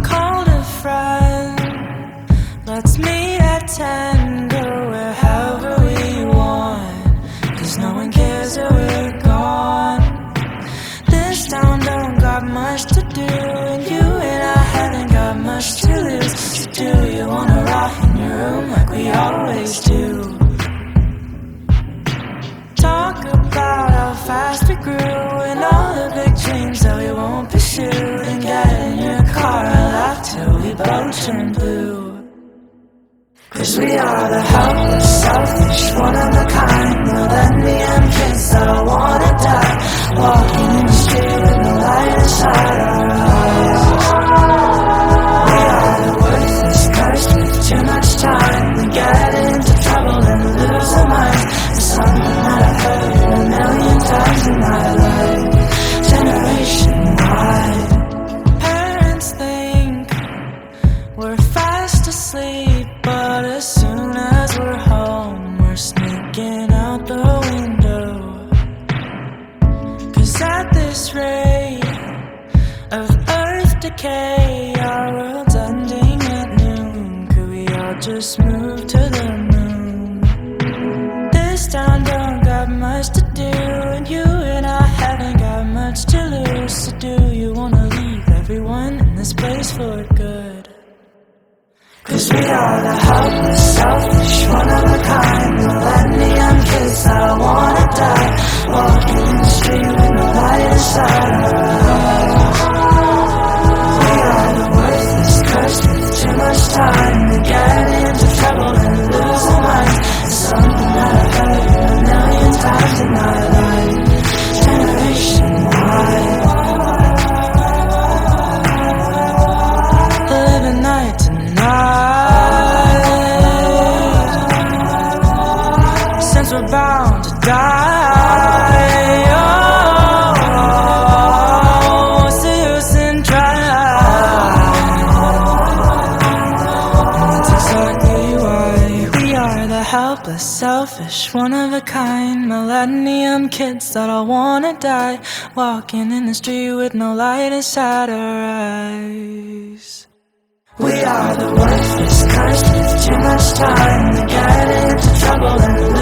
called a friend. Let's meet at 10, go wherever we want, 'cause no one cares that we're gone. This town don't got much to do, and you and I haven't got much to lose. So do you wanna rock in your room like we always do? Talk about how fast we grew and all the big dreams that we won't pursue, and get in your car and laugh till we both turn blue. 'Cause we are the helpless, selfish, one of a kind millennium kids that all wanna die, walking in the street with no light inside our eyes. We are the worthless, cursed with too much time. We get into trouble and lose our minds. It's something that I've heard a million times in my life. Generation Y. Parents think we're fast asleep, but as soon as we're home, we're sneaking out the window. 'Cause at this rate of earth decay, our world's ending at noon. Could we all just move to the moon? This town don't got much to do, and you and I haven't got much to lose. So do you wanna leave everyone in this place for good? 'Cause we are the helpless, selfish, one of a kind millennium kids that wanna die, walking in the street with no light inside our eyes. We are the worthless, cursed with too much time. We get into trouble and lose our minds. It's something that I've heard a million times in my life. Generation Y. Living night to night, since we're bound to die. Oh, what's the use in trying? And that's exactly why we are the helpless, selfish, one of a kind millennium kids that all wanna die, walking in the street with no light inside our eyes. We are the worthless, cursed with too much time. We get into trouble and